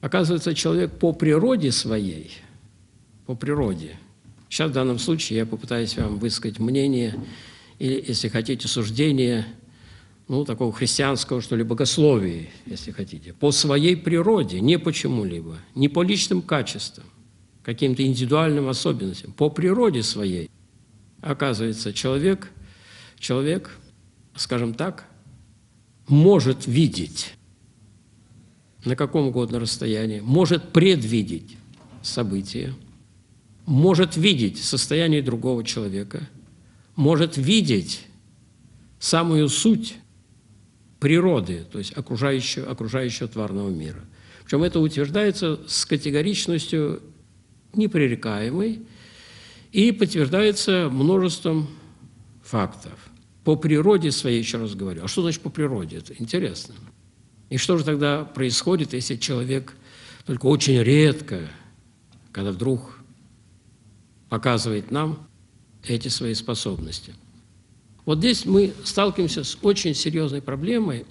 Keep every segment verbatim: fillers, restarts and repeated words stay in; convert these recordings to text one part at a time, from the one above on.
Оказывается, человек по природе своей, по природе, сейчас в данном случае я попытаюсь вам высказать мнение, или, если хотите, суждение, ну, такого христианского, что ли, богословия, если хотите, по своей природе, не почему-либо, не по личным качествам, каким-то индивидуальным особенностям, по природе своей. Оказывается, человек, человек, скажем так, может видеть на каком угодно расстоянии, может предвидеть события, может видеть состояние другого человека, может видеть самую суть природы, то есть окружающего, окружающего тварного мира. Причем это утверждается с категоричностью непререкаемой и подтверждается множеством фактов. По природе своей, еще раз говорю. А что значит по природе? Это интересно. И что же тогда происходит, если человек только очень редко, когда вдруг показывает нам эти свои способности? Вот здесь мы сталкиваемся с очень серьезной проблемой,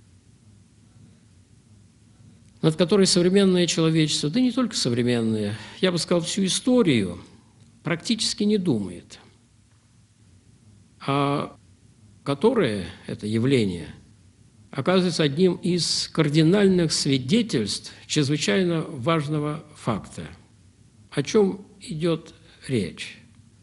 над которой современное человечество, да не только современное, я бы сказал, всю историю практически не думает, а которое, это явление, оказывается одним из кардинальных свидетельств чрезвычайно важного факта. О чем идет речь?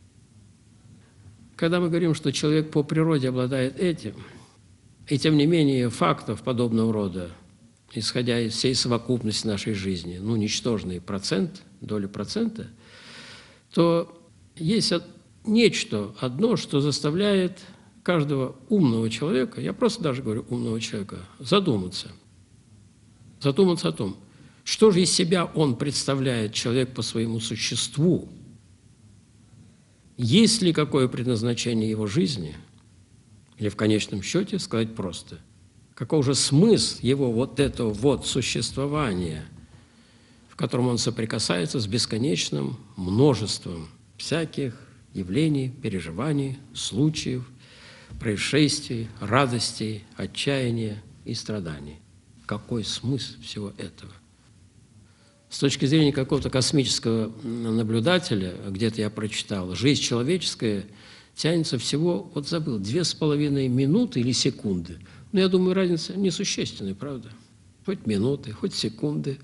Когда мы говорим, что человек по природе обладает этим, и тем не менее фактов подобного рода, исходя из всей совокупности нашей жизни, ну, ничтожный процент, доля процента, то есть нечто одно, что заставляет каждого умного человека, я просто даже говорю умного человека, задуматься. Задуматься о том, что же из себя он представляет, человек по своему существу, есть ли какое предназначение его жизни, или в конечном счете сказать просто, каков же смысл его вот этого вот существования, в котором он соприкасается с бесконечным множеством всяких явлений, переживаний, случаев, происшествий, радостей, отчаяния и страданий. Какой смысл всего этого? С точки зрения какого-то космического наблюдателя, где-то я прочитал, жизнь человеческая тянется всего, вот забыл, две с половиной минуты или секунды. Но я думаю, разница несущественная, правда? Хоть минуты, хоть секунды.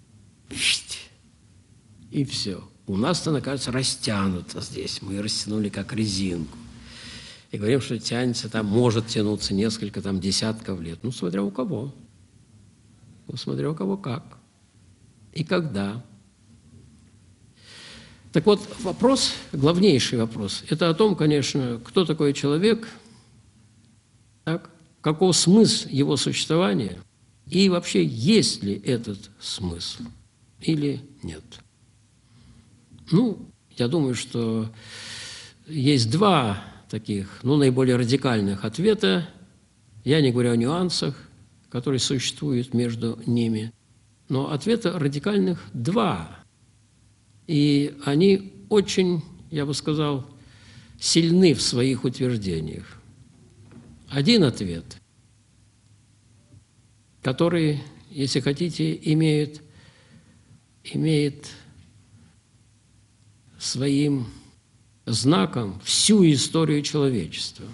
И все. У нас-то, она, кажется, растянуто здесь. Мы растянули как резинку. И говорим, что тянется там, может тянуться несколько там десятков лет. Ну, смотря у кого. Ну, смотря у кого как. И когда. Так вот, вопрос, главнейший вопрос, это о том, конечно, кто такой человек, так, каков смысл его существования, и вообще есть ли этот смысл или нет. Ну, я думаю, что есть два таких, ну, наиболее радикальных ответа. Я не говорю о нюансах, которые существуют между ними, но ответа радикальных два. И они очень, я бы сказал, сильны в своих утверждениях. Один ответ, который, если хотите, имеет, имеет своим знаком всю историю человечества.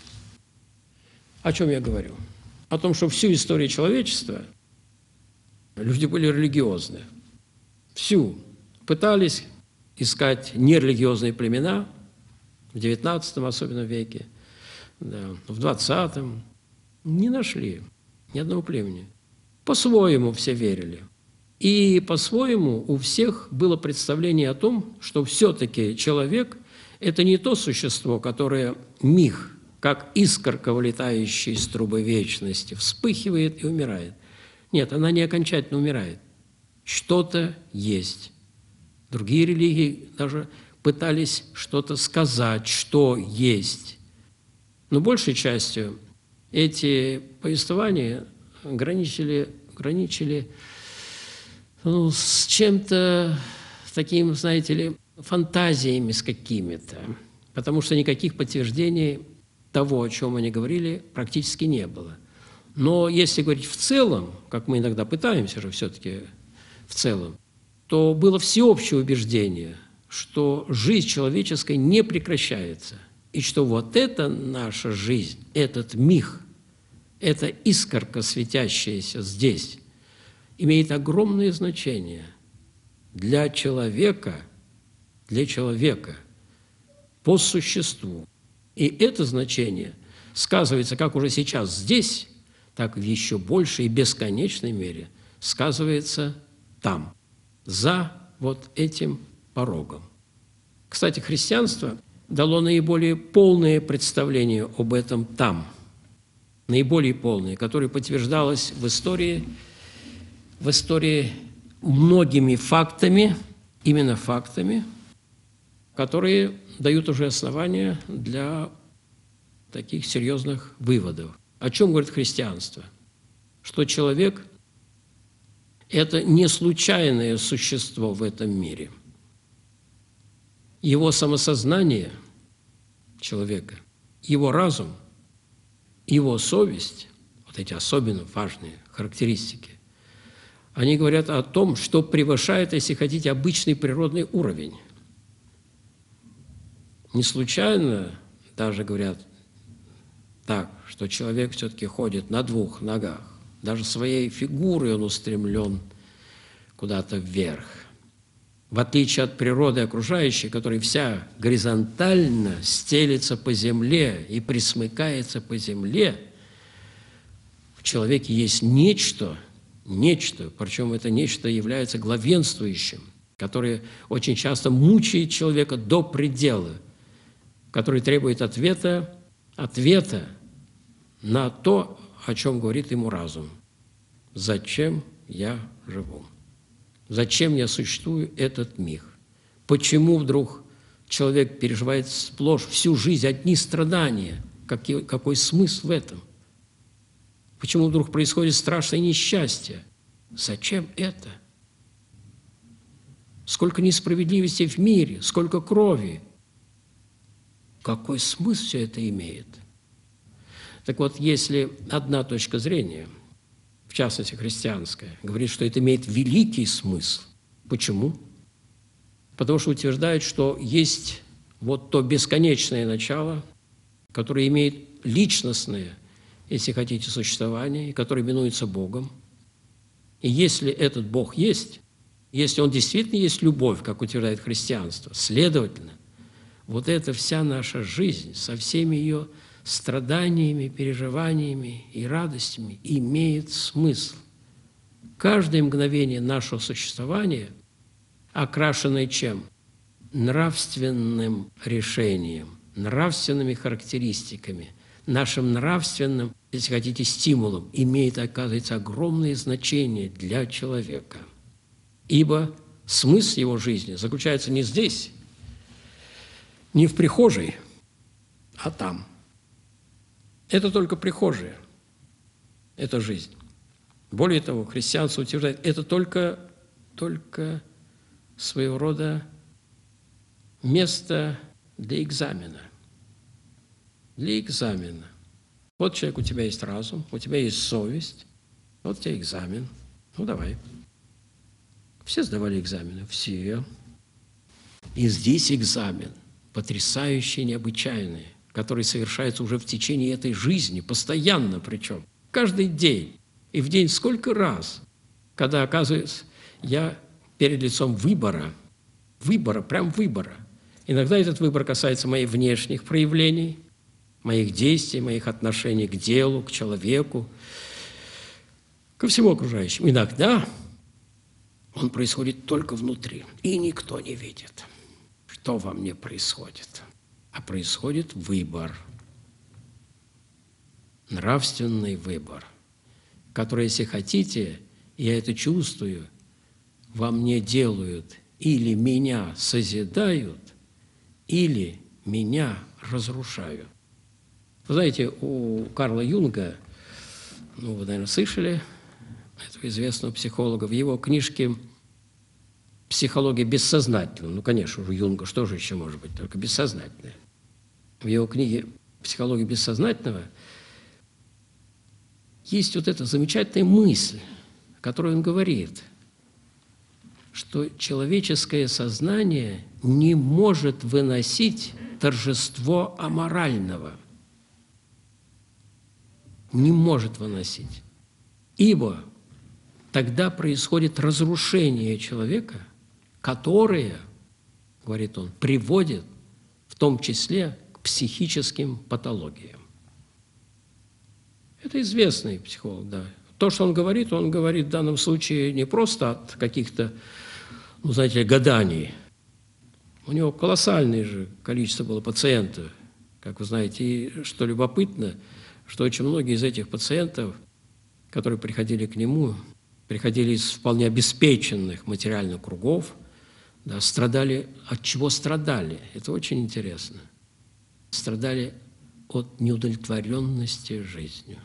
О чем я говорю? О том, что всю историю человечества люди были религиозны. Всю. Пытались искать нерелигиозные племена в девятнадцатом особенно веке, да, в двадцатом. Не нашли ни одного племени. По-своему все верили. И по-своему у всех было представление о том, что все-таки человек – это не то существо, которое миг, как искорка, вылетающая из трубы вечности, вспыхивает и умирает. Нет, она не окончательно умирает. Что-то есть. Другие религии даже пытались что-то сказать, что есть. Но большей частью эти повествования граничили, граничили ну, с чем-то таким, знаете ли, фантазиями с какими-то, потому что никаких подтверждений того, о чем они говорили, практически не было. Но если говорить в целом, как мы иногда пытаемся же все-таки в целом, то было всеобщее убеждение, что жизнь человеческая не прекращается, и что вот эта наша жизнь, этот миг, эта искорка, светящаяся здесь, имеет огромное значение для человека, для человека по существу. И это значение сказывается как уже сейчас здесь, так и в еще большей и бесконечной мере сказывается там, за вот этим порогом. Кстати, христианство дало наиболее полное представление об этом там, наиболее полное, которое подтверждалось в истории, в истории многими фактами, именно фактами, которые дают уже основания для таких серьезных выводов. О чем говорит христианство? Что человек – это не случайное существо в этом мире. Его самосознание человека, его разум, его совесть, вот эти особенно важные характеристики, они говорят о том, что превышает, если хотите, обычный природный уровень. Не случайно даже говорят так, что человек все-таки ходит на двух ногах. Даже своей фигурой он устремлен куда-то вверх. В отличие от природы окружающей, которая вся горизонтально стелется по земле и присмыкается по земле, в человеке есть нечто, нечто, причем это нечто является главенствующим, которое очень часто мучает человека до предела, который требует ответа, ответа на то, о чем говорит ему разум. Зачем я живу? Зачем я существую этот миг? Почему вдруг человек переживает сплошь всю жизнь одни страдания? Какой, какой смысл в этом? Почему вдруг происходит страшное несчастье? Зачем это? Сколько несправедливости в мире, сколько крови. Какой смысл все это имеет? Так вот, если одна точка зрения, в частности христианская, говорит, что это имеет великий смысл. Почему? Потому что утверждает, что есть вот то бесконечное начало, которое имеет личностное, если хотите, существование, и которое именуется Богом. И если этот Бог есть, если Он действительно есть любовь, как утверждает христианство, следовательно, вот эта вся наша жизнь со всеми ее страданиями, переживаниями и радостями имеет смысл. Каждое мгновение нашего существования окрашено чем? Нравственным решением, нравственными характеристиками, нашим нравственным, если хотите, стимулом, имеет, оказывается, огромное значение для человека. Ибо смысл его жизни заключается не здесь, не в прихожей, а там. Это только прихожая, это жизнь. Более того, христианство утверждает, это только, только своего рода место для экзамена. Для экзамена. Вот человек, у тебя есть разум, у тебя есть совесть, вот у тебя экзамен. Ну, давай. Все сдавали экзамены, все. И здесь экзамен, потрясающий, необычайный, который совершается уже в течение этой жизни, постоянно причем, каждый день. И в день сколько раз, когда, оказывается, я перед лицом выбора, выбора, прям выбора. Иногда этот выбор касается моих внешних проявлений, моих действий, моих отношений к делу, к человеку, ко всему окружающему. Иногда он происходит только внутри, и никто не видит, что во мне происходит. А происходит выбор, нравственный выбор, который, если хотите, я это чувствую, во мне делают или меня созидают, или меня разрушают. Вы знаете, у Карла Юнга, ну, вы, наверное, слышали этого известного психолога, в его книжке «Психология бессознательного», ну, конечно, у Юнга что же еще может быть, только бессознательное. В его книге «Психология бессознательного» есть вот эта замечательная мысль, о которой он говорит. что человеческое сознание не может выносить торжество аморального. Не может выносить. Ибо тогда происходит разрушение человека, которое, говорит он, приводит в том числе к психическим патологиям. Это известный психолог, да. То, что он говорит, он говорит в данном случае не просто от каких-то, ну, знаете, гаданий. У него колоссальное же количество было пациентов, как вы знаете. И что любопытно, что очень многие из этих пациентов, которые приходили к нему, приходили из вполне обеспеченных материальных кругов, да, страдали. От чего страдали? Это очень интересно. Страдали от неудовлетворенности жизнью.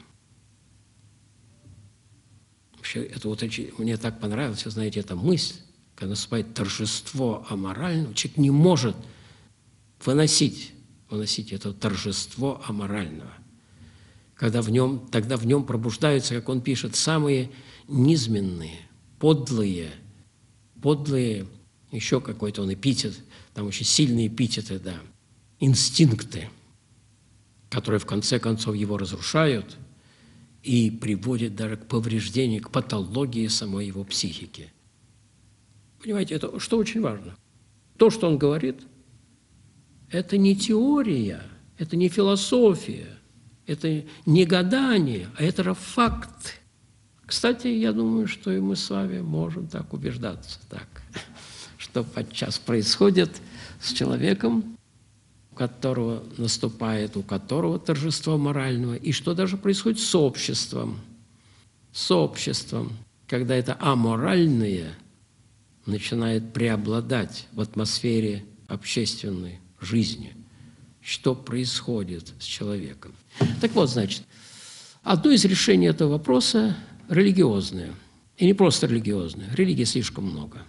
Вообще, это вот мне так понравилось, вы знаете, эта мысль, когда наступает торжество аморального, человек не может выносить, выносить это торжество аморального. Когда в нем, тогда в нем пробуждаются, как он пишет, самые низменные, подлые, подлые, еще какой-то он эпитет, там очень сильные эпитеты, да, инстинкты, которые в конце концов его разрушают и приводят даже к повреждению, к патологии самой его психики. Понимаете, это что очень важно. То, что он говорит, это не теория, это не философия, это не гадание, а это факт. Кстати, я думаю, что и мы с вами можем так убеждаться, так, что подчас происходит с человеком, у которого наступает, у которого торжество морального, и что даже происходит с обществом, с обществом, когда это аморальное начинает преобладать в атмосфере общественной жизни. Что происходит с человеком? Так вот, значит, одно из решений этого вопроса религиозное. И не просто религиозное. Религии слишком много.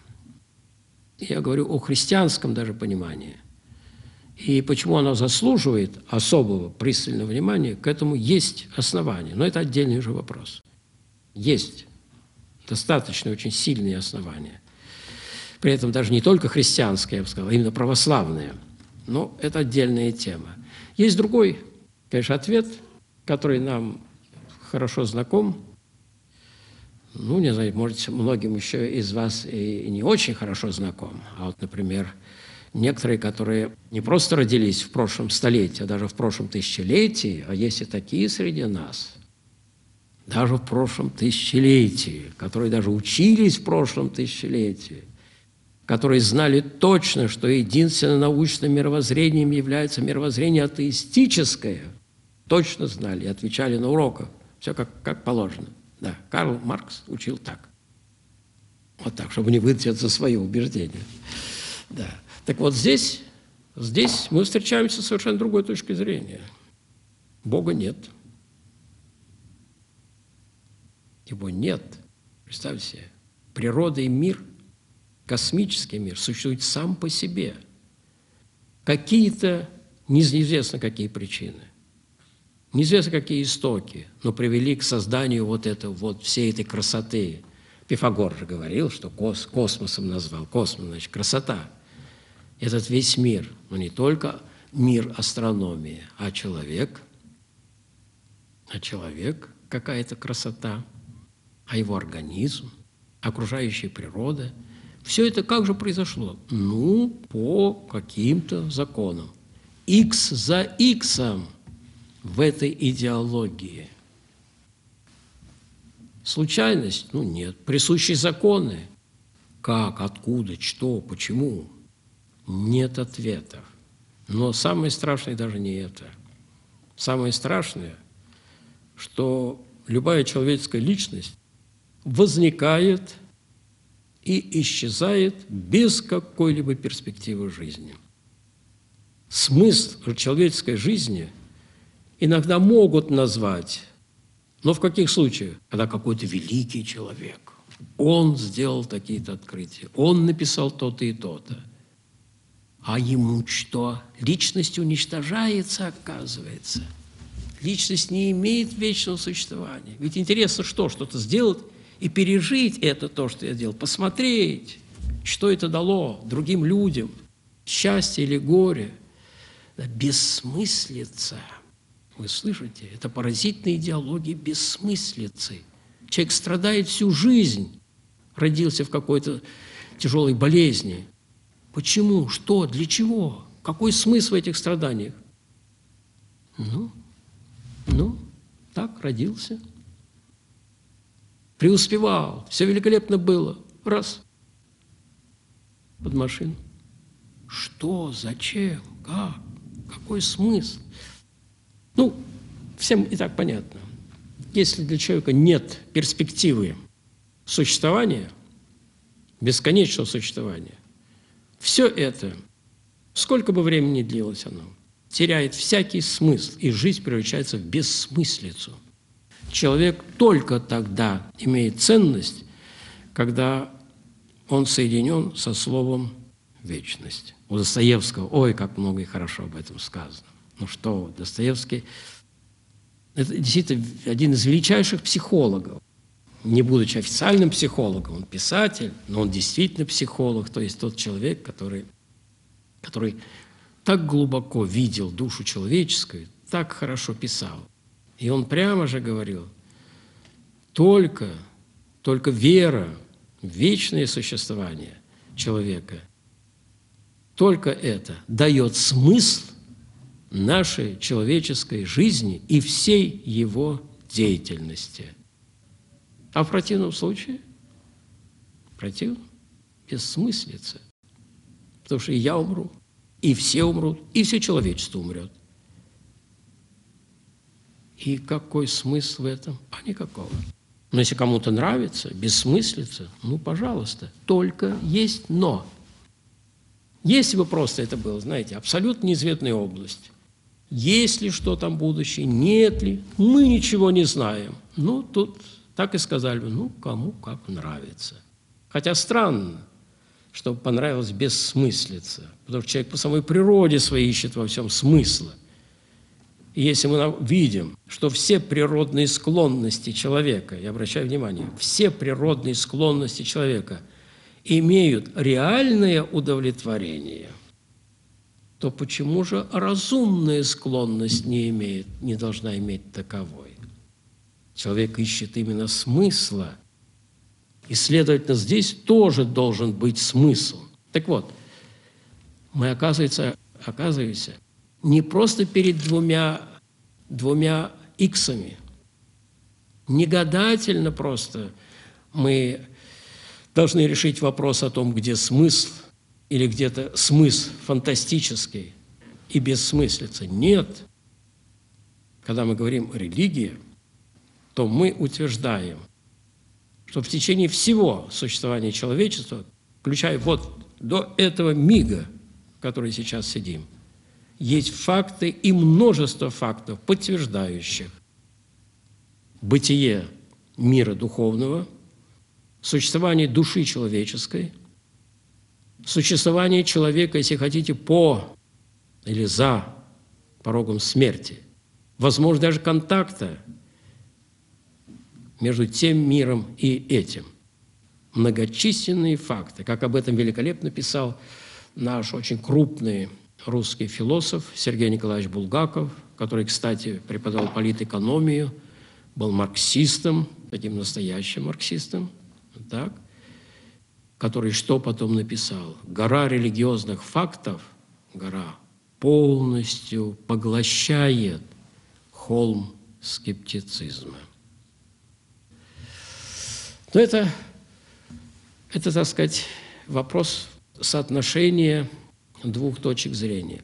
Я говорю о христианском даже понимании. И почему оно заслуживает особого пристального внимания, к этому есть основания. Но это отдельный уже вопрос. Есть достаточно очень сильные основания. При этом даже не только христианское, я бы сказал, а именно православное. Но это отдельная тема. Есть другой, конечно, ответ, который нам хорошо знаком. Ну, не знаю, может, многим еще из вас и не очень хорошо знаком. А вот, например, некоторые, которые не просто родились в прошлом столетии, а даже в прошлом тысячелетии, а есть и такие среди нас, даже в прошлом тысячелетии, которые даже учились в прошлом тысячелетии, которые знали точно, что единственным научным мировоззрением является мировоззрение атеистическое, точно знали и отвечали на уроках. Все как, как положено. Да, Карл Маркс учил так. Вот так, чтобы не выйти за свое убеждение. Да. Так вот здесь, здесь мы встречаемся с совершенно другой точкой зрения. Бога нет. Его нет. Представьте себе, природа и мир, космический мир существует сам по себе. Какие-то, неизвестно какие причины, неизвестно какие истоки, но привели к созданию вот этого, вот всей этой красоты. Пифагор же говорил, что кос, космосом назвал. Космос, значит, красота. Этот весь мир, но не только мир астрономии, а человек, а человек – какая-то красота, а его организм, окружающая природа. Все это как же произошло? Ну, по каким-то законам. Икс за иксом в этой идеологии. Случайность? Ну, нет. Присущие законы? Как, откуда, что, почему? Нет ответов. Но самое страшное даже не это. Самое страшное, что любая человеческая личность возникает и исчезает без какой-либо перспективы жизни. Смысл человеческой жизни иногда могут назвать, но в каких случаях? Когда какой-то великий человек, он сделал такие-то открытия, он написал то-то и то-то. А ему что? Личность уничтожается, оказывается. Личность не имеет вечного существования. Ведь интересно что? Что-то сделать и пережить это, то, что я делал, посмотреть, Что это дало другим людям? Счастье или горе? Да, бессмыслица. Вы слышите? Это поразительная идеология бессмыслицы. Человек страдает всю жизнь, родился в какой-то тяжелой болезни. Почему? Что? Для чего? Какой смысл в этих страданиях? Ну, ну, так родился. Преуспевал, все великолепно было. Раз. Под машину. Что? Зачем? Как? Какой смысл? Ну, всем и так понятно. Если для человека нет перспективы существования, бесконечного существования, все это, сколько бы времени ни длилось оно, теряет всякий смысл, и жизнь превращается в бессмыслицу. Человек только тогда имеет ценность, когда он соединен со словом «вечность». У Достоевского, ой, как много и хорошо об этом сказано. Ну что, Достоевский – это действительно один из величайших психологов. Не будучи официальным психологом, он писатель, но он действительно психолог, то есть тот человек, который, который так глубоко видел душу человеческую, так хорошо писал. И он прямо же говорил, только, только вера в вечное существование человека, только это дает смысл нашей человеческой жизни и всей его деятельности. А в противном случае, в противном, бессмыслица. Потому что и я умру, и все умрут, и все человечество умрет. И какой смысл в этом? А никакого. Но если кому-то нравится, бессмыслица, ну, пожалуйста, только есть «но». Если бы просто это было, знаете, абсолютно неизведанная область, есть ли что там будущее, нет ли, мы ничего не знаем. Ну, тут так и сказали бы, ну, кому как нравится. Хотя странно, чтобы понравилась бессмыслица, потому что человек по самой природе своей ищет во всем смысла. И если мы видим, что все природные склонности человека, я обращаю внимание, все природные склонности человека имеют реальное удовлетворение, то почему же разумная склонность не имеет, не должна иметь таковой? Человек ищет именно смысла, и, следовательно, здесь тоже должен быть смысл. Так вот, мы, оказывается, оказываемся не просто перед двумя, двумя иксами, негадательно просто мы должны решить вопрос о том, где смысл, или где-то смысл фантастический и бессмыслица. Нет. Когда мы говорим «религия», то мы утверждаем, что в течение всего существования человечества, включая вот до этого мига, в который сейчас сидим, есть факты и множество фактов, подтверждающих бытие мира духовного, существование души человеческой, существование человека, если хотите, по или за порогом смерти, возможно, даже контакта между тем миром и этим. Многочисленные факты, как об этом великолепно писал наш очень крупный русский философ Сергей Николаевич Булгаков, который, кстати, преподавал политэкономию, был марксистом, таким настоящим марксистом, так, который что потом написал? Гора религиозных фактов, гора, полностью поглощает холм скептицизма. Но это, это, так сказать, вопрос соотношения двух точек зрения.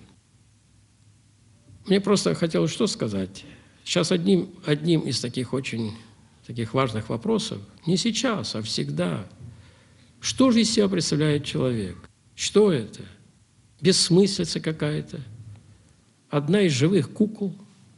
Мне просто хотелось что сказать. Сейчас одним, одним из таких очень таких важных вопросов, не сейчас, а всегда, что же из себя представляет человек? Что это? Бессмыслица какая-то? Одна из живых кукол?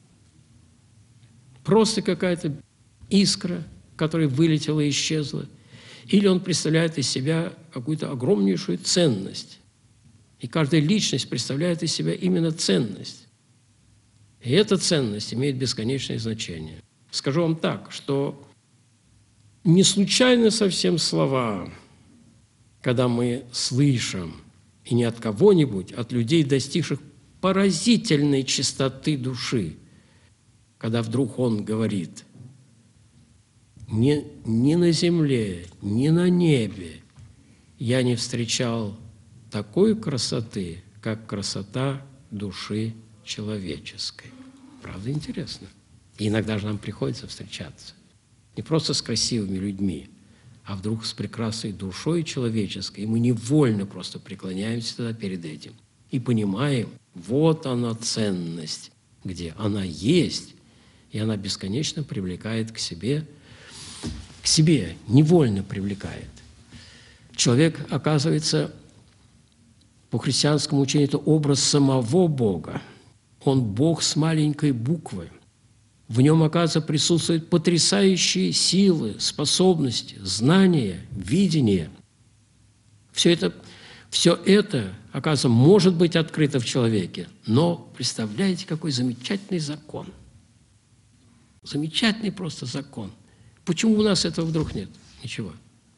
Просто какая-то искра, которая вылетела и исчезла? Или он представляет из себя какую-то огромнейшую ценность? И каждая личность представляет из себя именно ценность. И эта ценность имеет бесконечное значение. Скажу вам так, что не случайно совсем слова когда мы слышим, и не от кого-нибудь, от людей, достигших поразительной чистоты души, когда вдруг он говорит: ни, ни на земле, ни на небе я не встречал такой красоты, как красота души человеческой. Правда, интересно. И иногда же нам приходится встречаться не просто с красивыми людьми, а вдруг с прекрасной душой человеческой. И мы невольно просто преклоняемся тогда перед этим и понимаем, вот она ценность, где она есть, и она бесконечно привлекает к себе, к себе, невольно привлекает. Человек, оказывается, по христианскому учению, это образ самого Бога. Он Бог с маленькой буквы. В нем, оказывается, присутствуют потрясающие силы, способности, знания, видение. Все это, все это, оказывается, может быть открыто в человеке. Но представляете, какой замечательный закон. Замечательный просто закон. Почему у нас этого вдруг нет? Ничего.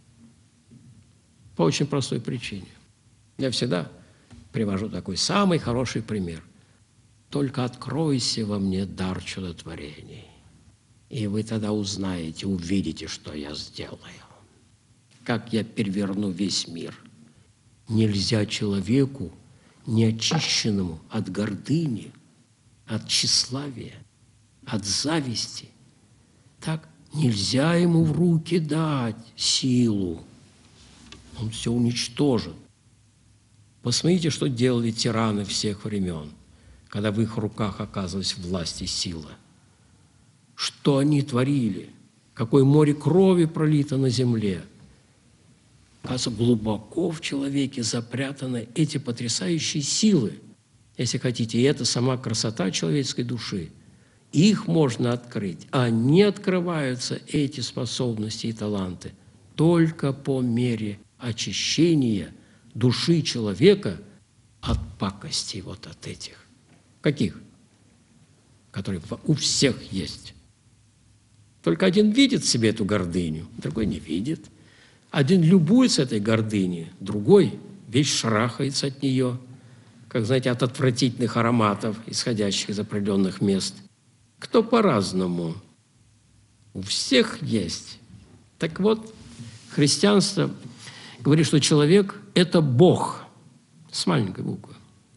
По очень простой причине. Я всегда привожу такой самый хороший пример. Только откройся во мне дар чудотворений, и вы тогда узнаете, увидите, что я сделаю, как я переверну весь мир. Нельзя человеку, неочищенному от гордыни, от тщеславия, от зависти, так нельзя ему в руки дать силу. Он все уничтожит. Посмотрите, что делали тираны всех времен, когда в их руках оказалась власть и сила. Что они творили? Какое море крови пролито на земле? Оказывается, глубоко в человеке запрятаны эти потрясающие силы, если хотите, и это сама красота человеческой души. Их можно открыть, а не открываются эти способности и таланты только по мере очищения души человека от пакостей вот от этих. Каких? Которые у всех есть. Только один видит в себе эту гордыню, другой не видит. Один любуется этой гордыней, другой весь шарахается от нее, как, знаете, от отвратительных ароматов, исходящих из определенных мест. Кто по-разному. У всех есть. Так вот, христианство говорит, что человек – это Бог с маленькой буквы.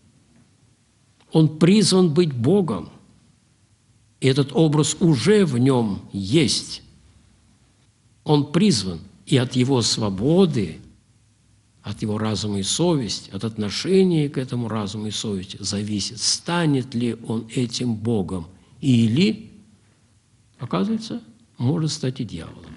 Он призван быть Богом, и этот образ уже в нем есть. Он призван, и от его свободы, от его разума и совести, от отношения к этому разуму и совести зависит, станет ли он этим Богом, или, оказывается, может стать и дьяволом.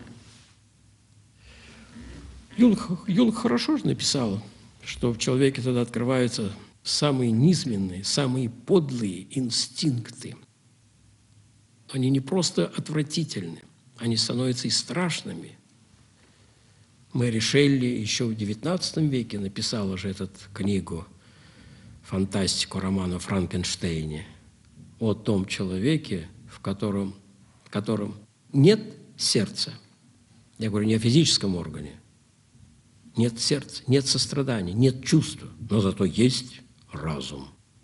Юнг, Юнг хорошо же написал, что в человеке тогда открываются самые низменные, самые подлые инстинкты. Они не просто отвратительны, они становятся и страшными. Мэри Шелли еще в девятнадцатом веке написала же эту книгу, фантастику, роман о Франкенштейне, о том человеке, в котором, в котором нет сердца. Я говорю не о физическом органе. Нет сердца, нет сострадания, нет чувства, но зато есть разум.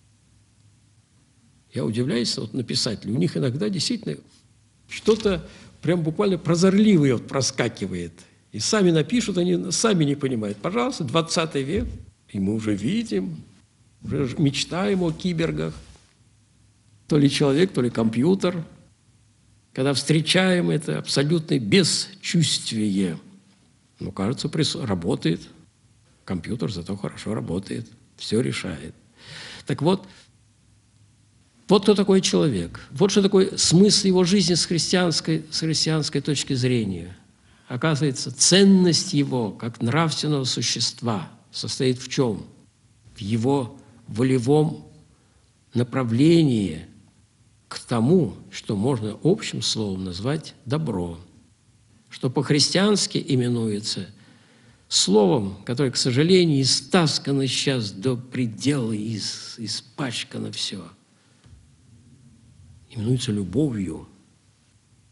Я удивляюсь вот, на писателей. У них иногда действительно что-то прям буквально прозорливое вот проскакивает. И сами напишут, они сами не понимают. Пожалуйста, двадцатый век, и мы уже видим, уже мечтаем о киборгах. То ли человек, то ли компьютер. Когда встречаем это абсолютное бесчувствие, ну, кажется, работает. Компьютер зато хорошо работает, все решает. Так вот, вот кто такой человек. Вот что такое смысл его жизни с христианской, с христианской точки зрения. Оказывается, ценность его как нравственного существа состоит в чем? В его волевом направлении к тому, что можно общим словом назвать добро, что по-христиански именуется словом, которое, к сожалению, истаскано сейчас до предела, ис, испачкано все, именуется любовью,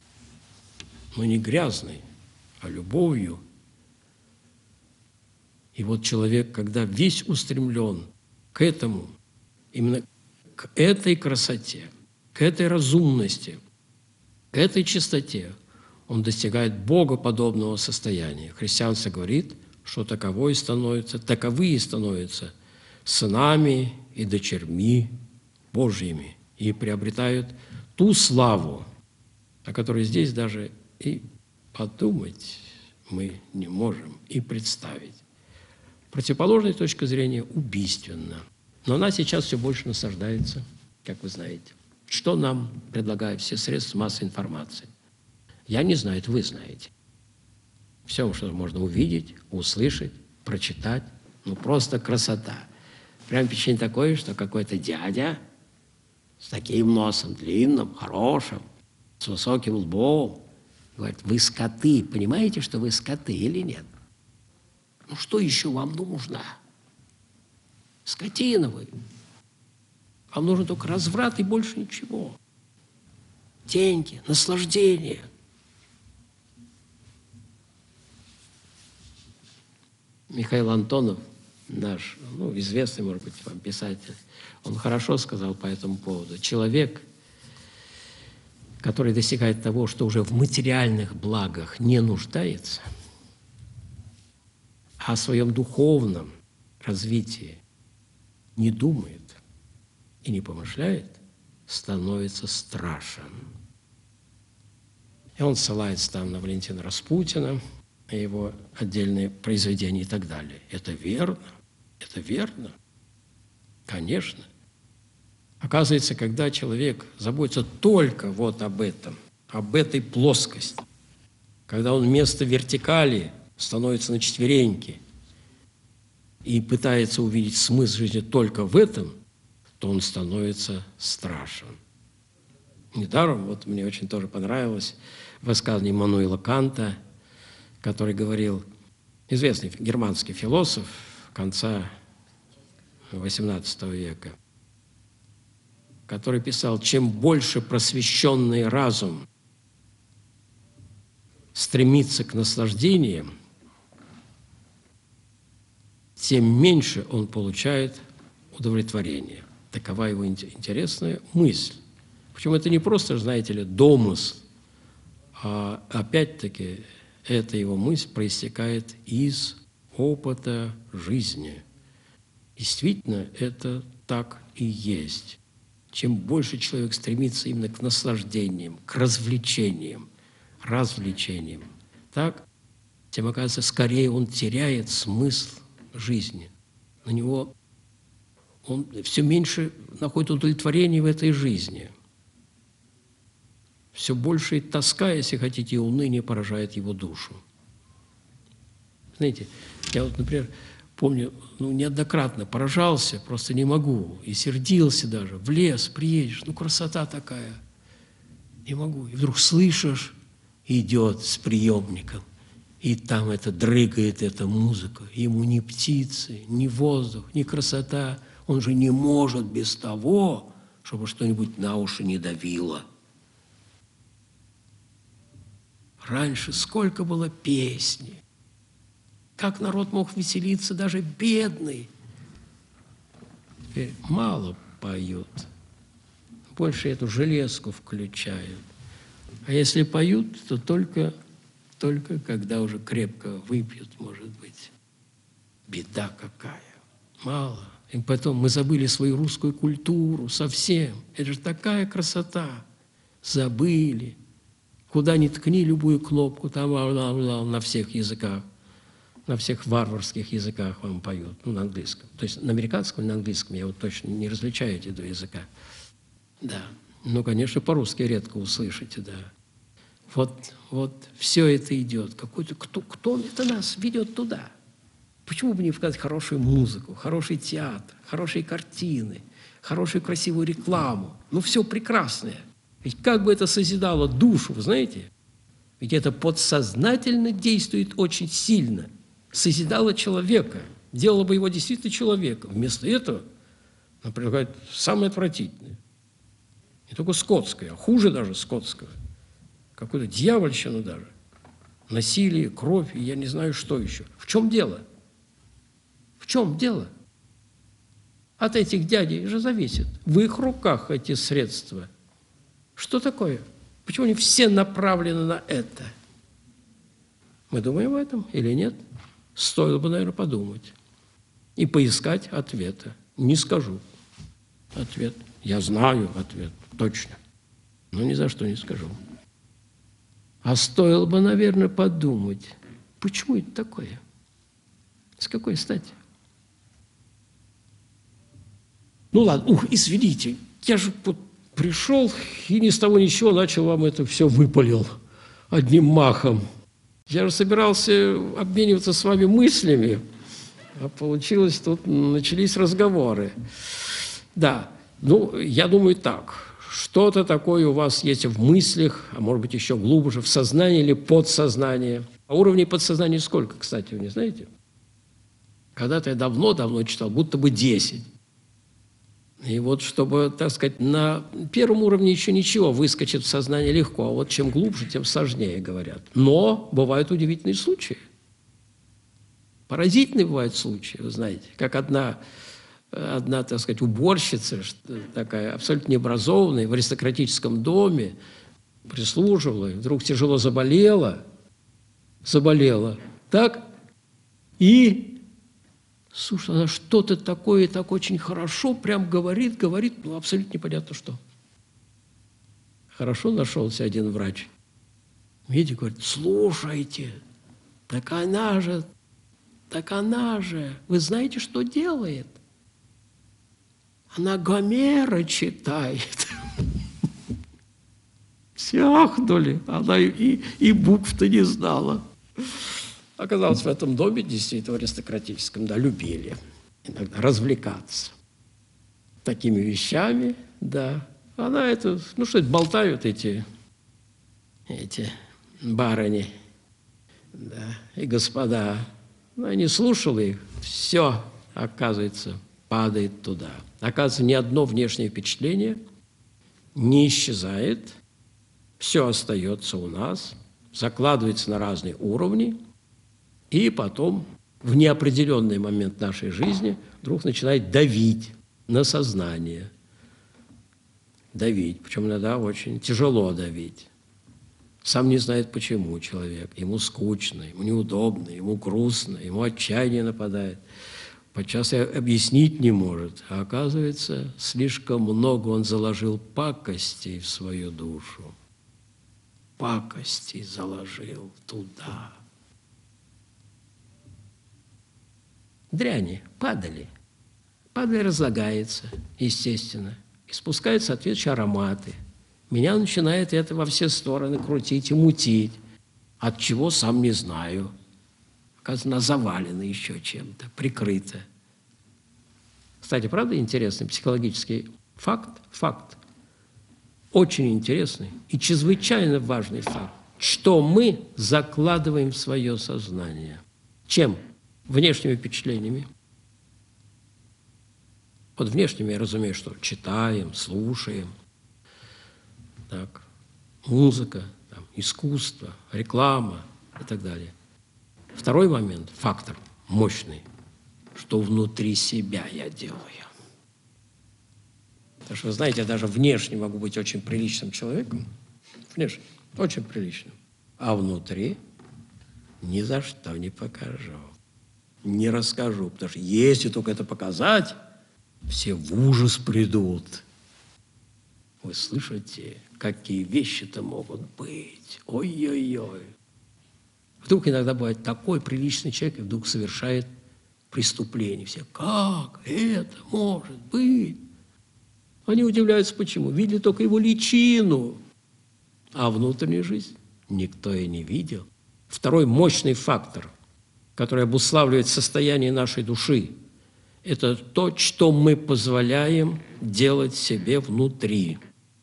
но не грязной, а любовью. И вот человек, когда весь устремлен к этому, именно к этой красоте, к этой разумности, к этой чистоте, он достигает богоподобного состояния. Христианство говорит, что таковой становится, таковые становятся сынами и дочерьми Божьими и приобретают ту славу, о которой здесь даже и подумать мы не можем, и представить. Противоположная точка зрения убийственна. Но она сейчас все больше насаждается, как вы знаете. Что нам предлагают все средства массовой информации? Я не знаю, это вы знаете. Все, что можно увидеть, услышать, прочитать, ну просто красота. Прям впечатление такое, что какой-то дядя с таким носом длинным, хорошим, с высоким лбом, говорит: вы скоты, понимаете, что вы скоты или нет? Ну что еще вам нужно? Скотина вы. Вам нужен только разврат и больше ничего. Деньги, наслаждение. Михаил Антонов, наш, ну, известный, может быть, вам писатель, он хорошо сказал по этому поводу. Человек, который достигает того, что уже в материальных благах не нуждается, а о своем духовном развитии не думает и не помышляет, становится страшен. И он ссылается там на Валентина Распутина, его отдельные произведения и так далее. Это верно, это верно, конечно. Оказывается, когда человек заботится только вот об этом, об этой плоскости, когда он вместо вертикали становится на четвереньки и пытается увидеть смысл жизни только в этом, то он становится страшен. Недаром, вот мне очень тоже понравилось высказывание Иммануила Канта, который говорил, известный германский философ конца восемнадцатого века, который писал: чем больше просвещенный разум стремится к наслаждениям, тем меньше он получает удовлетворения. Такова его интересная мысль. Причем это не просто, знаете ли, домысл, а опять-таки эта его мысль проистекает из опыта жизни. Действительно, это так и есть. Чем больше человек стремится именно к наслаждениям, к развлечениям, развлечениям, так, тем, оказывается, скорее он теряет смысл жизни. На него он все меньше находит удовлетворение в этой жизни. Все больше тоска, если хотите, и уныние поражает его душу. Знаете, я вот, например, помню, ну, неоднократно поражался, просто не могу, и сердился даже. В лес приедешь, ну, красота такая, не могу. И вдруг слышишь, идет с приемником, и там это дрыгает, эта музыка. Ему ни птицы, ни воздух, ни красота. Он же не может без того, чтобы что-нибудь на уши не давило. Раньше сколько было песни, как народ мог веселиться, даже бедный. Теперь мало поют, больше эту железку включают. А если поют, то только, только когда уже крепко выпьют, может быть. Беда какая. Мало. И потом мы забыли свою русскую культуру совсем. Это же такая красота. Забыли. Куда ни ткни любую кнопку, там на всех языках, на всех варварских языках вам поют, ну, на английском. То есть на американском и на английском я вот точно не различаю эти два языка. Да. Ну, конечно, по-русски редко услышите, да. Вот, вот все это идет. Какой-то, кто, кто это нас ведет туда? Почему бы не показать хорошую музыку, хороший театр, хорошие картины, хорошую красивую рекламу? Ну, все прекрасное. Ведь как бы это созидало душу, вы знаете? Ведь это подсознательно действует очень сильно. Созидало человека, делало бы его действительно человеком. Вместо этого, например, говорят, самое отвратительное. Не только скотское, а хуже даже скотского. Какую-то дьявольщину даже. Насилие, кровь, и я не знаю, что еще. В чем дело? В чем дело? От этих дядей же зависит. В их руках эти средства. Что такое? Почему они все направлены на это? Мы думаем об этом или нет? Стоило бы, наверное, подумать и поискать ответа. Не скажу ответ. Я знаю ответ, точно, но ни за что не скажу. А стоило бы, наверное, подумать, почему это такое? С какой стати? Ну ладно, ух, извините, я же вот пришел и ни с того ни с сего начал вам это все выпалил одним махом. Я же собирался обмениваться с вами мыслями, а получилось, тут начались разговоры. Да, ну, я думаю так, что-то такое у вас есть в мыслях, а может быть еще глубже, в сознании или подсознании. А уровней подсознания сколько, кстати, вы не знаете? Когда-то я давно-давно читал, будто бы десять. И вот чтобы, так сказать, на первом уровне еще ничего выскочит в сознание легко, а вот чем глубже, тем сложнее, говорят. Но бывают удивительные случаи. Поразительные бывают случаи, вы знаете, как одна, одна, так сказать, уборщица, такая абсолютно необразованная, в аристократическом доме, прислуживала, и вдруг тяжело заболела, заболела, так, и... Слушай, она что-то такое так очень хорошо прям говорит, говорит, ну, абсолютно непонятно что. Хорошо нашелся один врач. Медик говорит, слушайте, так она же, так она же, вы знаете, что делает? Она Гомера читает. Все ахнули, она и, и букв-то не знала. Оказалось, в этом доме, действительно, аристократическом, да, любили иногда развлекаться такими вещами, да. Она это, ну что это, болтают эти, эти барыни, да, и господа. Она не слушала их, все, оказывается, падает туда. Оказывается, ни одно внешнее впечатление не исчезает, все остается у нас, закладывается на разные уровни, и потом в неопределенный момент нашей жизни вдруг начинает давить на сознание. Давить, причем иногда очень тяжело давить. Сам не знает, почему человек. Ему скучно, ему неудобно, ему грустно, ему отчаяние нападает. Подчас и объяснить не может. А оказывается, слишком много он заложил пакостей в свою душу. Пакостей заложил туда. Дряни падали. Падаль разлагается, естественно, и спускают соответствующие ароматы. Меня начинает это во все стороны крутить и мутить. От чего, сам не знаю. Оказывается, она завалена еще чем-то, прикрыта. Кстати, правда интересный психологический факт? Факт. Очень интересный и чрезвычайно важный факт. Что мы закладываем в свое сознание. Чем? Внешними впечатлениями. Под внешними я разумею, что читаем, слушаем. Так, музыка, там, искусство, реклама и так далее. Второй момент, фактор мощный, что внутри себя я делаю. Потому что, вы знаете, я даже внешне могу быть очень приличным человеком, внешне очень приличным, а внутри ни за что не покажу, не расскажу, потому что если только это показать, все в ужас придут. Вы слышите, какие вещи-то могут быть? Ой-ой-ой. Вдруг иногда бывает такой приличный человек, и вдруг совершает преступление. Все, как это может быть? Они удивляются, почему. Видели только его личину, а внутреннюю жизнь никто и не видел. Второй мощный фактор, который обуславливает состояние нашей души, это то, что мы позволяем делать себе внутри,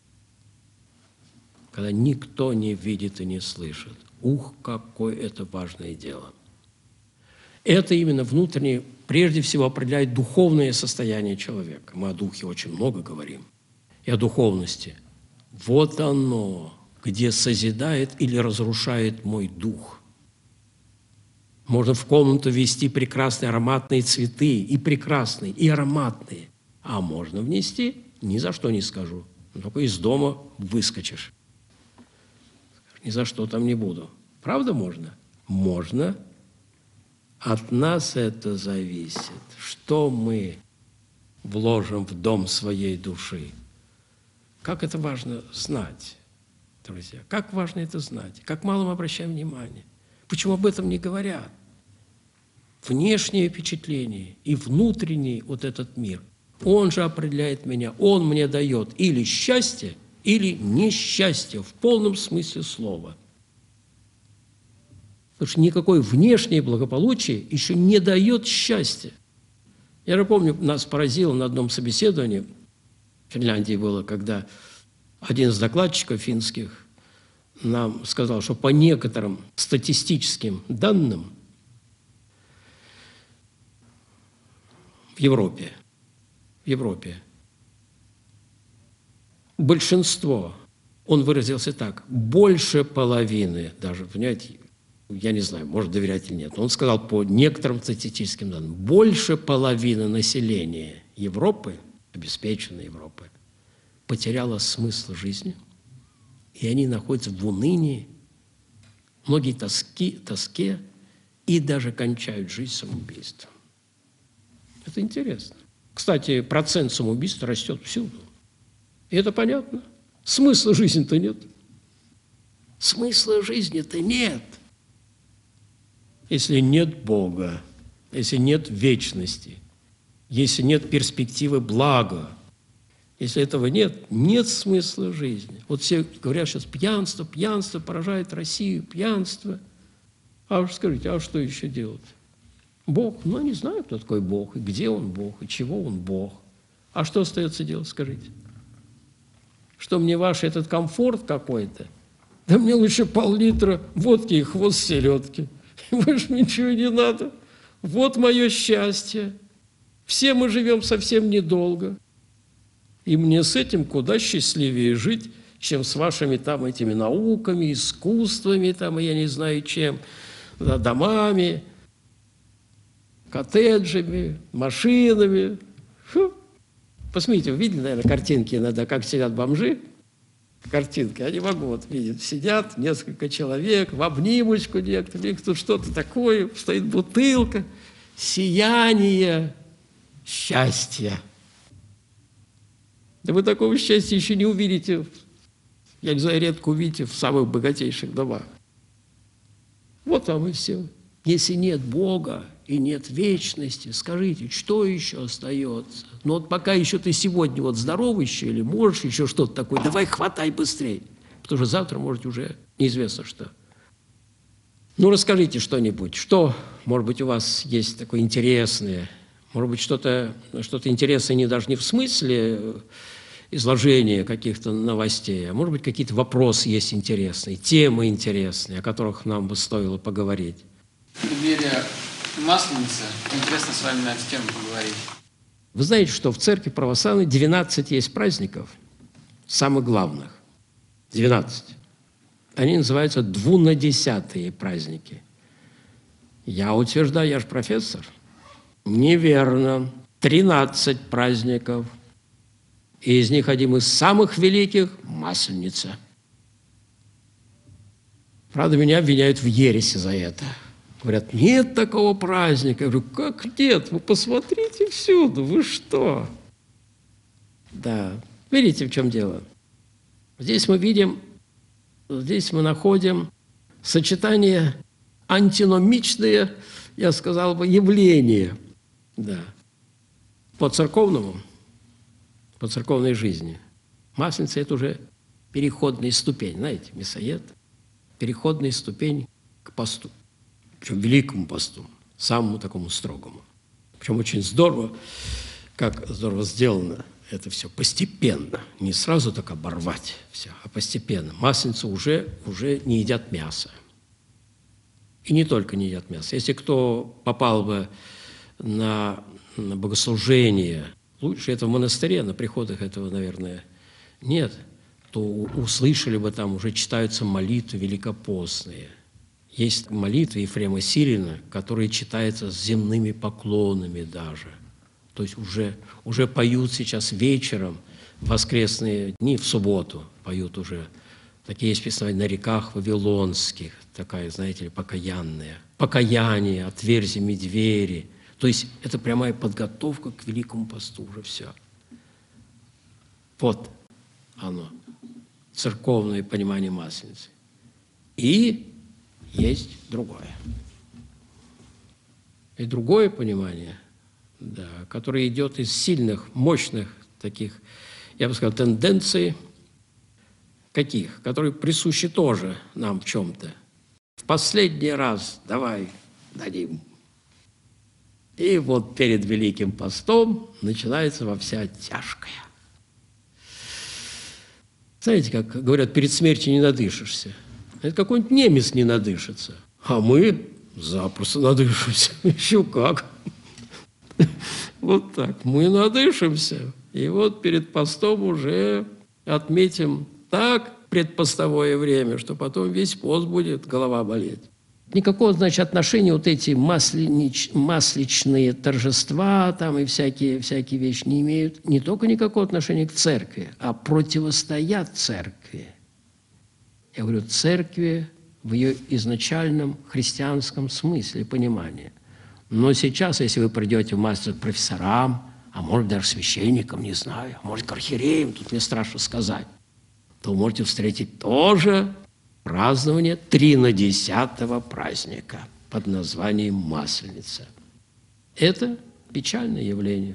когда никто не видит и не слышит. Ух, какое это важное дело! Это именно внутреннее, прежде всего, определяет духовное состояние человека. Мы о духе очень много говорим, и о духовности. Вот оно, где созидает или разрушает мой дух. Можно в комнату ввести прекрасные ароматные цветы, и прекрасные, и ароматные. А можно внести, ни за что не скажу. Только из дома выскочишь. Ни за что там не буду. Правда можно? Можно. От нас это зависит. Что мы вложим в дом своей души? Как это важно знать, друзья? Как важно это знать? Как мало мы обращаем внимание? Почему об этом не говорят? Внешнее впечатление и внутренний вот этот мир, он же определяет меня, он мне дает или счастье, или несчастье в полном смысле слова. Потому что никакое внешнее благополучие еще не дает счастья. Я же помню, нас поразило на одном собеседовании, в Финляндии было, когда один из докладчиков финских нам сказал, что по некоторым статистическим данным в Европе, в Европе большинство, он выразился так, больше половины, даже, понимаете, я не знаю, может доверять или нет, он сказал по некоторым статистическим данным, больше половины населения Европы, обеспеченной Европы, потеряла смысл жизни, и они находятся в унынии, многие тоски, тоске, и даже кончают жизнь самоубийством. Это интересно. Кстати, процент самоубийств растет всюду. И это понятно. Смысла жизни-то нет. Смысла жизни-то нет. Если нет Бога, если нет вечности, если нет перспективы блага, если этого нет, нет смысла жизни. Вот все говорят сейчас пьянство, пьянство поражает Россию, пьянство. А уж скажите, а что еще делать? Бог? Ну, не знаю, кто такой Бог, и где Он Бог, и чего Он Бог. А что остается делать, скажите? Что мне ваш этот комфорт какой-то? Да мне лучше пол-литра водки и хвост селедки. Больше ничего не надо. Вот мое счастье. Все мы живем совсем недолго. И мне с этим куда счастливее жить, чем с вашими там этими науками, искусствами, там, я не знаю чем, да, домами, коттеджами, машинами. Фу. Посмотрите, вы видели, наверное, картинки иногда, как сидят бомжи? Картинки, я не могу вот видеть. Сидят несколько человек, в обнимочку некоторые, тут что-то такое, стоит бутылка, сияние, счастье. Да вы такого счастья еще не увидите, я не знаю, редко увидите в самых богатейших домах. Вот вам и все. Если нет Бога и нет вечности, скажите, что еще остается? Ну вот пока еще ты сегодня вот здоровый еще или можешь еще что-то такое, давай хватай быстрее, потому что завтра, может, уже неизвестно что. Ну расскажите что-нибудь, что, может быть, у вас есть такое интересное, может быть, что-то что-то интересное не даже не в смысле изложения каких-то новостей, а может быть, какие-то вопросы есть интересные, темы интересные, о которых нам бы стоило поговорить. В преддверии Масленицы интересно с вами на эту тему поговорить. Вы знаете, что в церкви православной двенадцать есть праздников, самых главных. двенадцать. Они называются двунадесятые праздники. Я утверждаю, я же профессор. Неверно. тринадцать праздников. И из них один из самых великих – Масленица. Правда, меня обвиняют в ереси за это. Говорят, нет такого праздника. Я говорю, как нет? Вы посмотрите всюду, вы что? Да, видите, в чем дело? Здесь мы видим, здесь мы находим сочетание антиномичные, я сказал бы, явления. Да. По церковному, по церковной жизни. Масленица – это уже переходная ступень, знаете, мясоед, переходная ступень к посту. Причем великому посту, самому такому строгому. Причем очень здорово, как здорово сделано это все постепенно. Не сразу так оборвать все, а постепенно. Масленицу уже, уже не едят мясо. И не только не едят мясо. Если кто попал бы на, на богослужение, лучше это в монастыре, на приходах этого, наверное, нет, то услышали бы там, уже читаются молитвы великопостные. Есть молитва Ефрема Сирина, которая читается с земными поклонами даже. То есть уже, уже поют сейчас вечером, в воскресные дни, в субботу поют уже. Такие есть песни на реках вавилонских, такая, знаете ли, покаянная. Покаяние, отверзи ми двери. То есть это прямая подготовка к Великому посту уже все. Вот оно, церковное понимание Масленицы. И есть другое. И другое понимание, да, которое идет из сильных, мощных таких, я бы сказал, тенденций, каких, которые присущи тоже нам в чем-то. В последний раз давай дадим. И вот перед Великим постом начинается во вся тяжкая. Знаете, как говорят, перед смертью не надышишься. Это какой-нибудь немец не надышится. А мы запросто надышимся. Еще как. Вот так. Мы надышимся. И вот перед постом уже отметим так предпостовое время, что потом весь пост будет голова болеть. Никакого, значит, отношения вот эти масленич, масличные торжества там и всякие, всякие вещи не имеют не только никакого отношения к церкви, а противостоят церкви. Я говорю, церкви в ее изначальном христианском смысле, понимании. Но сейчас, если вы придете в мастерство к профессорам, а может даже священникам, не знаю, а может к архиереям, тут мне страшно сказать, то вы можете встретить тоже празднование тринадесятого праздника под названием Масленица. Это печальное явление,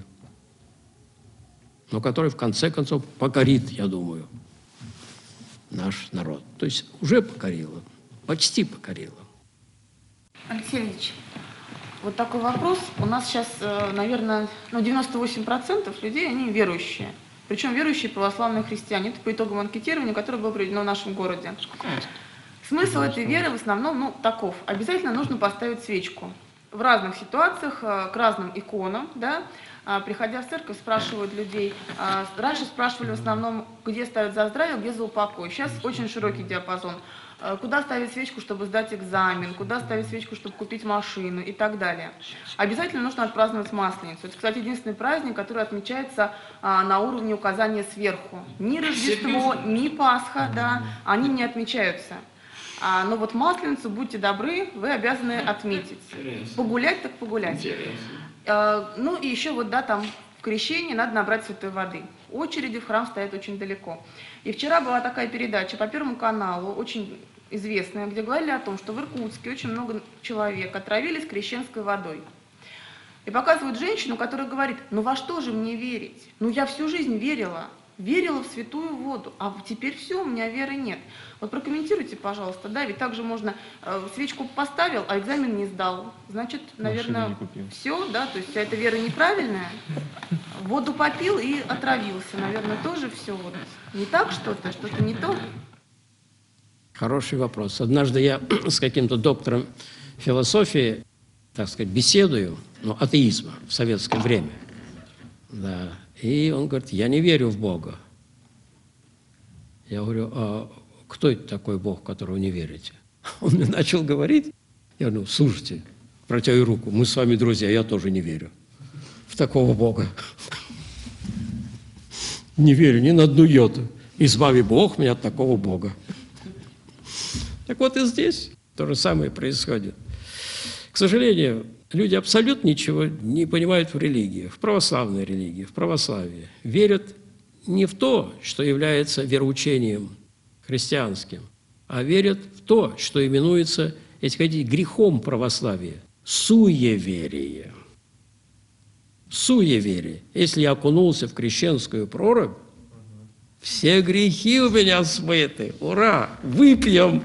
но которое в конце концов покорит, я думаю, наш народ. То есть уже покорило, почти покорило. Алексей Ильич, вот такой вопрос. У нас сейчас, наверное, ну, девяносто восемь процентов людей, они верующие. Причем верующие православные христиане. Это по итогам анкетирования, которое было проведено в нашем городе. Смысл этой веры в основном, ну, таков. Обязательно нужно поставить свечку. В разных ситуациях, к разным иконам, да, приходя в церковь, спрашивают людей. Раньше спрашивали в основном, где ставят за здравие, где за упокой. Сейчас очень широкий диапазон. Куда ставить свечку, чтобы сдать экзамен, куда ставить свечку, чтобы купить машину и так далее. Обязательно нужно отпраздновать Масленицу. Это, кстати, единственный праздник, который отмечается а, на уровне указания сверху. Ни Рождество, ни Пасха, да, они не отмечаются. А, но вот Масленицу, будьте добры, вы обязаны отметить. Погулять так погулять. А, ну и еще вот, да, там в крещении надо набрать святой воды. Очереди в храм стоят очень далеко. И вчера была такая передача по Первому каналу, очень известная, где говорили о том, что в Иркутске очень много человек отравились крещенской водой. И показывают женщину, которая говорит, ну во что же мне верить? Ну я всю жизнь верила, верила в святую воду, а теперь все, у меня веры нет. Вот прокомментируйте, пожалуйста, да, ведь также можно, э, свечку поставил, а экзамен не сдал. Значит, наверное, все, да, то есть вся эта вера неправильная. Воду попил и отравился, наверное, тоже все вот не так что-то, что-то не то. Хороший вопрос. Однажды я с каким-то доктором философии, так сказать, беседую, ну, атеизма в советское время. Да. И он говорит, я не верю в Бога. Я говорю, а кто это такой Бог, в которого не верите? Он мне начал говорить. Я говорю, слушайте, протягиваю руку, мы с вами друзья, я тоже не верю в такого Бога. Не верю ни на одну йоту. Избави Бог меня от такого Бога. Так вот и здесь то же самое происходит. К сожалению, люди абсолютно ничего не понимают в религии, в православной религии, в православии. Верят не в то, что является вероучением христианским, а верят в то, что именуется, если хотите, грехом православия – суеверие. Суеверие. Если я окунулся в крещенскую прорубь, все грехи у меня смыты. Ура! Выпьем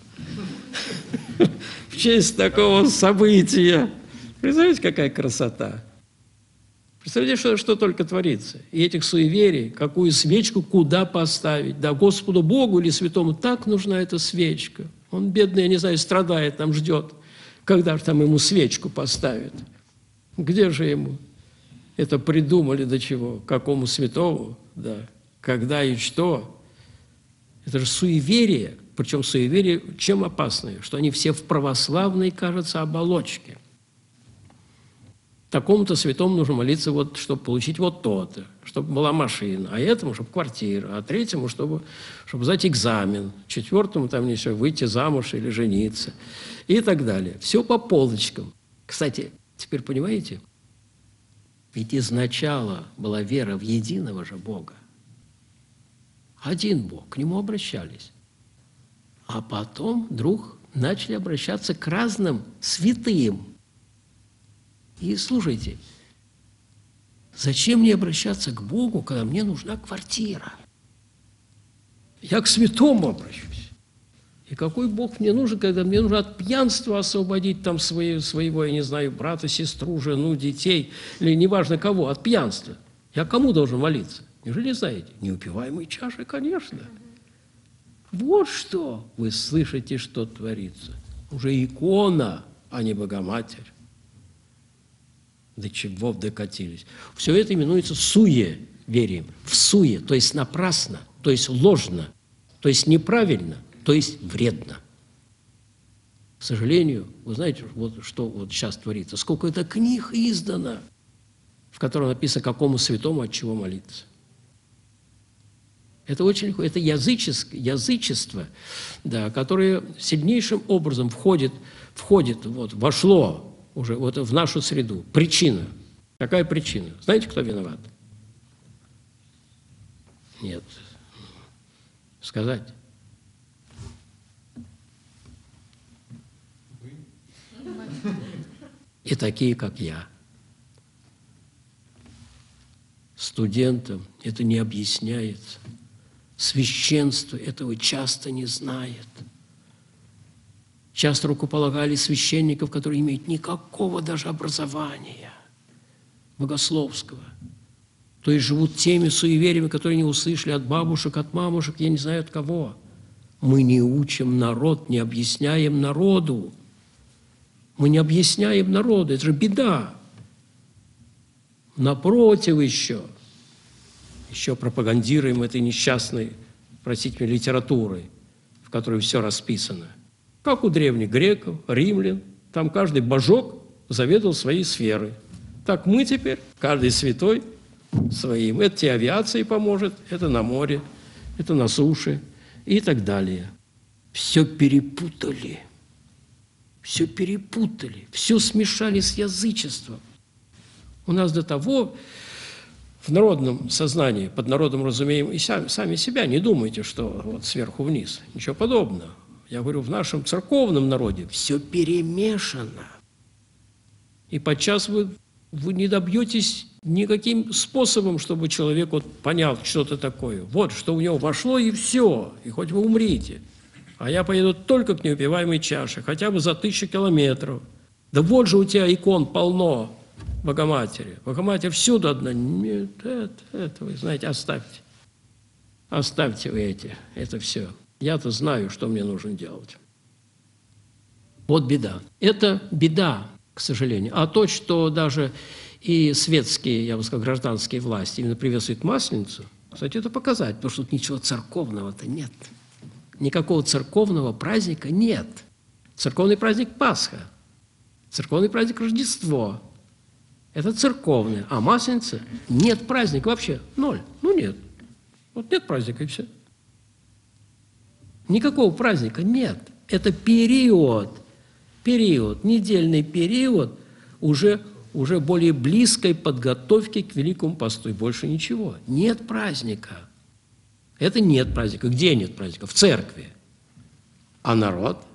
в честь такого события. Представляете, какая красота? Представляете, что, что только творится. И этих суеверий, какую свечку куда поставить. Да, Господу Богу или Святому так нужна эта свечка. Он, бедный, я не знаю, страдает, там ждет, когда же там ему свечку поставят. Где же ему? Это придумали до чего? Какому святому? Да. Когда и что? Это же суеверие, причем суеверия чем опасные, что они все в православной, кажется, оболочке. Такому-то святому нужно молиться, вот, чтобы получить вот то-то, чтобы была машина, а этому, чтобы квартира, а третьему, чтобы, чтобы сдать экзамен, четвертому, там, еще выйти замуж или жениться и так далее. Все по полочкам. Кстати, теперь понимаете, ведь изначала была вера в единого же Бога. Один Бог, к Нему обращались. А потом вдруг начали обращаться к разным святым. И слушайте, зачем мне обращаться к Богу, когда мне нужна квартира? Я к святому обращусь. И какой Бог мне нужен, когда мне нужно от пьянства освободить там свои, своего, я не знаю, брата, сестру, жену, детей, или неважно кого, от пьянства? Я кому должен молиться? Неужели не знаете? Неупиваемой чашей, конечно. Вот что вы слышите, что творится. Уже икона, а не Богоматерь. До чего докатились. Все это именуется суеверием. В суе, то есть напрасно, то есть ложно, то есть неправильно, то есть вредно. К сожалению, вы знаете, вот что вот сейчас творится. Сколько это книг издано, в котором написано, какому святому от чего молиться. Это очень это языческое, язычество, да, которое сильнейшим образом входит, входит вот, вошло уже вот в нашу среду. Причина. Какая причина? Знаете, кто виноват? Нет. Сказать? И такие, как я. Студентам это не объясняется. Священство этого часто не знает. Часто рукополагали священников, которые не имеют никакого даже образования богословского. То есть живут теми суевериями, которые не услышали от бабушек, от мамушек, я не знаю от кого. Мы не учим народ, не объясняем народу. Мы не объясняем народу, это же беда. Напротив еще, еще пропагандируем этой несчастной, простите меня, литературой, в которой все расписано. Как у древних греков, римлян, там каждый божок заведовал своей сферой. Так мы теперь, каждый святой своим. Это тебе авиации поможет, это на море, это на суше и так далее. Все перепутали, все перепутали, все смешали с язычеством. У нас до того в народном сознании, под народом разумеем и сами, сами себя, не думайте, что вот сверху вниз, ничего подобного. Я говорю, в нашем церковном народе все перемешано. И подчас вы, вы не добьетесь никаким способом, чтобы человек вот понял что-то такое. Вот, что у него вошло, и все, и хоть вы умрите. А я поеду только к неупиваемой чаше, хотя бы за тысячу километров. Да вот же у тебя икон полно Богоматери. Богоматерь всюду одна. Нет, это, это вы знаете, оставьте. Оставьте вы эти, это все. Я-то знаю, что мне нужно делать. Вот беда. Это беда, к сожалению. А то, что даже и светские, я бы сказал, гражданские власти именно приветствуют Масленицу, кстати, это показать, потому что тут ничего церковного-то нет. Никакого церковного праздника нет. Церковный праздник Пасха, церковный праздник Рождество. Это церковное. А Масленица нет праздника вообще. Ноль. Ну нет. Вот нет праздника и все. Никакого праздника нет. Это период, период, недельный период уже, уже более близкой подготовки к Великому посту. И больше ничего. Нет праздника. Это нет праздника. Где нет праздника? В церкви. А народ?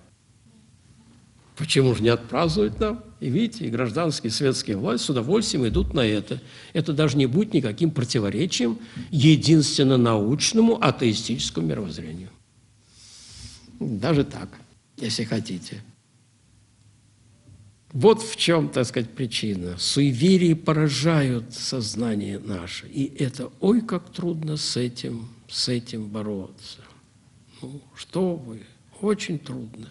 Почему же не отпраздновать нам? И видите, и гражданские, и светские власти с удовольствием идут на это. Это даже не будет никаким противоречием единственно научному атеистическому мировоззрению. Даже так, если хотите. Вот в чем, так сказать, причина. Суеверия поражают сознание наше. И это, ой, как трудно с этим, с этим бороться. Ну, что вы, очень трудно.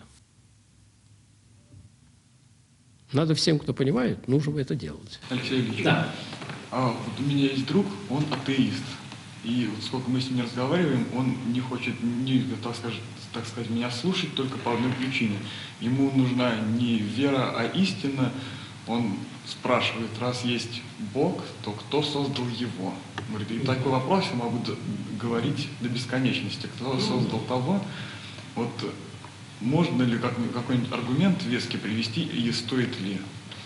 Надо всем, кто понимает, нужно это делать. Алексей Ильич, да. а, вот у меня есть друг, он атеист. И вот сколько мы с ним не разговариваем, он не хочет, не, так скажем, так сказать, меня слушать только по одной причине. Ему нужна не вера, а истина. Он спрашивает, раз есть Бог, то кто создал его? Говорит, и такой вопрос я могу говорить до бесконечности. Кто создал того? Вот можно ли какой-нибудь аргумент веский привести и стоит ли?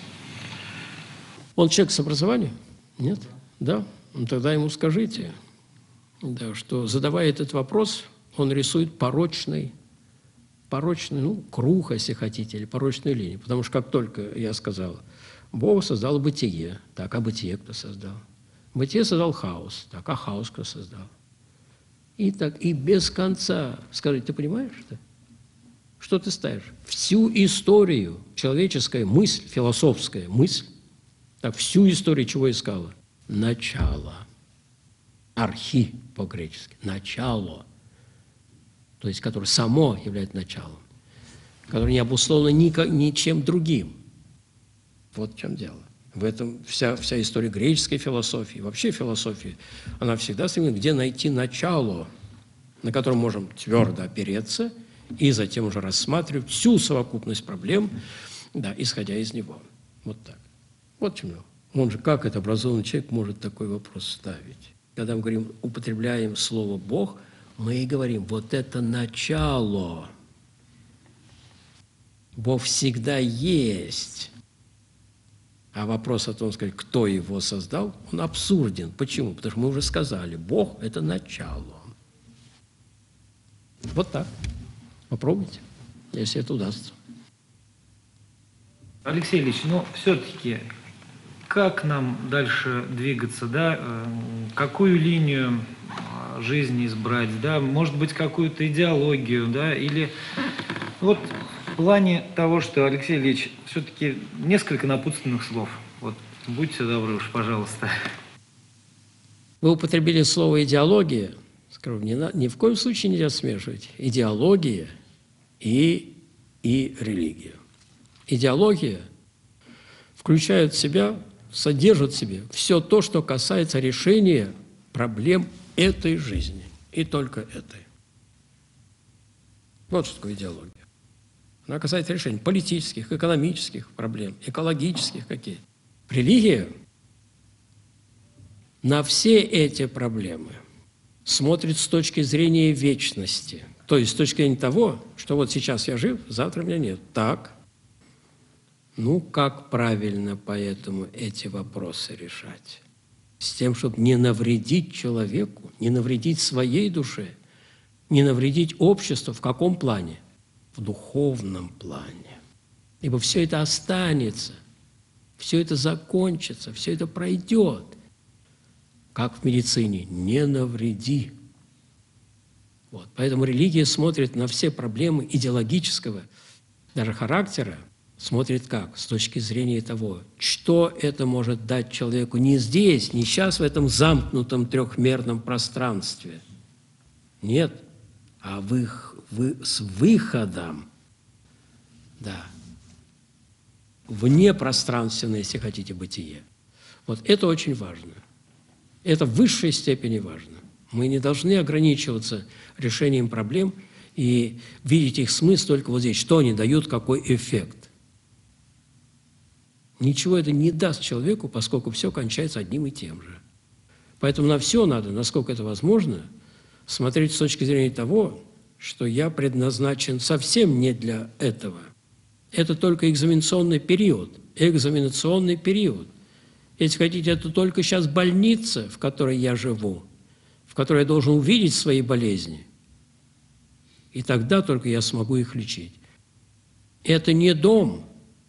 Он человек с образованием? Нет? Да? Ну, тогда ему скажите, да, что, задавая этот вопрос, он рисует порочный, порочный, ну, круг, если хотите, или порочную линию. Потому что как только я сказал, Бог создал бытие, так, а бытие кто создал? Бытие создал хаос, так, а хаос кто создал? И так, и без конца. Скажи, ты понимаешь это? Что ты ставишь? Всю историю, человеческая мысль, философская мысль, так, всю историю чего искала? Начало. Архи по-гречески. Начало. То есть, которое само является началом. Которое не обусловлено никак, ничем другим. Вот в чем дело. В этом вся, вся история греческой философии, вообще философии, она всегда стремится, где найти начало, на котором можем твердо опереться и затем уже рассматривать всю совокупность проблем, да, исходя из него. Вот так. Вот в чем дело. Он же, как это образованный человек может такой вопрос ставить? Когда мы говорим, употребляем слово «Бог», мы и говорим, вот это начало. Бог всегда есть. А вопрос о том, сказать, кто его создал, он абсурден. Почему? Потому что мы уже сказали, Бог – это начало. Вот так. Попробуйте, если это удастся. Алексей Ильич, ну все-таки, как нам дальше двигаться, да? Какую линию жизни избрать, да? Может быть, какую-то идеологию, да? Или вот в плане того, что, Алексей Ильич, все-таки несколько напутственных слов. Вот, будьте добры уж, пожалуйста. Вы употребили слово «идеология». Скажу, ни, на, ни в коем случае нельзя смешивать идеология и, и религию. Идеология включает в себя, содержит в себе все то, что касается решения проблем этой жизни. И только этой. Вот что такое идеология. Она касается решения политических, экономических проблем, экологических каких. Религия на все эти проблемы смотрит с точки зрения вечности. То есть с точки зрения того, что вот сейчас я жив, завтра меня нет. Так. Ну, как правильно поэтому эти вопросы решать? С тем, чтобы не навредить человеку, не навредить своей душе, не навредить обществу. В каком плане? В духовном плане. Ибо все это останется, все это закончится, все это пройдет. Как в медицине, не навреди. Вот. Поэтому религия смотрит на все проблемы идеологического, даже характера, смотрит как? С точки зрения того, что это может дать человеку не здесь, не сейчас в этом замкнутом трехмерном пространстве. Нет, а в их, в, с выходом, да, вне пространственное, если хотите, бытие. Вот это очень важно. Это в высшей степени важно. Мы не должны ограничиваться решением проблем и видеть их смысл только вот здесь, что они дают, какой эффект. Ничего это не даст человеку, поскольку все кончается одним и тем же. Поэтому на все надо, насколько это возможно, смотреть с точки зрения того, что я предназначен совсем не для этого. Это только экзаменационный период. Экзаменационный период. Если хотите, это только сейчас больница, в которой я живу, в которой я должен увидеть свои болезни. И тогда только я смогу их лечить. Это не дом.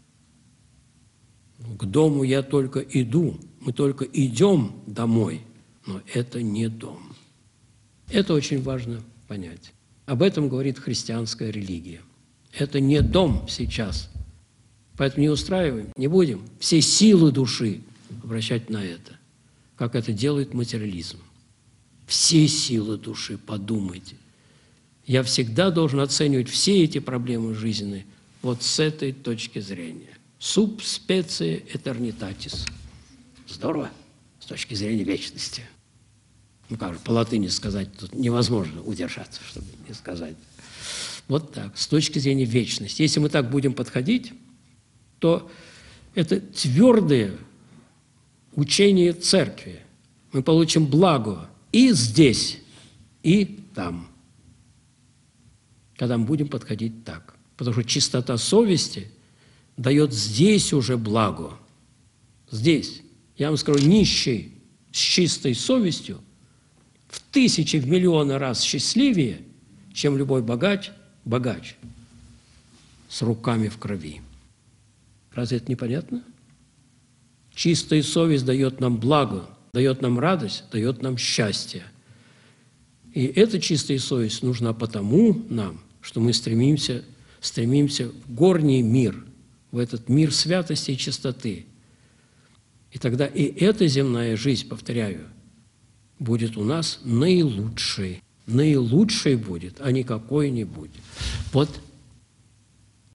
К дому я только иду. Мы только идем домой. Но это не дом. Это очень важно понять. Об этом говорит христианская религия. Это не дом сейчас. Поэтому не устраиваем, не будем все силы души обращать на это, как это делает материализм. Все силы души, подумайте. Я всегда должен оценивать все эти проблемы жизненные вот с этой точки зрения. Sub specie eternitatis. Здорово, с точки зрения вечности. Ну как же, по латыни сказать тут невозможно удержаться, чтобы не сказать. Вот так, с точки зрения вечности. Если мы так будем подходить, то это твердое учение церкви. Мы получим благо и здесь, и там, когда мы будем подходить так. Потому что чистота совести дает здесь уже благо. Здесь. Я вам скажу, нищий с чистой совестью в тысячи, в миллионы раз счастливее, чем любой богач, богач с руками в крови. Разве это непонятно? Чистая совесть дает нам благо, дает нам радость, дает нам счастье. И эта чистая совесть нужна потому нам, что мы стремимся, стремимся в горний мир, в этот мир святости и чистоты. И тогда и эта земная жизнь, повторяю, будет у нас наилучшей. Наилучшей будет, а не какой-нибудь. Вот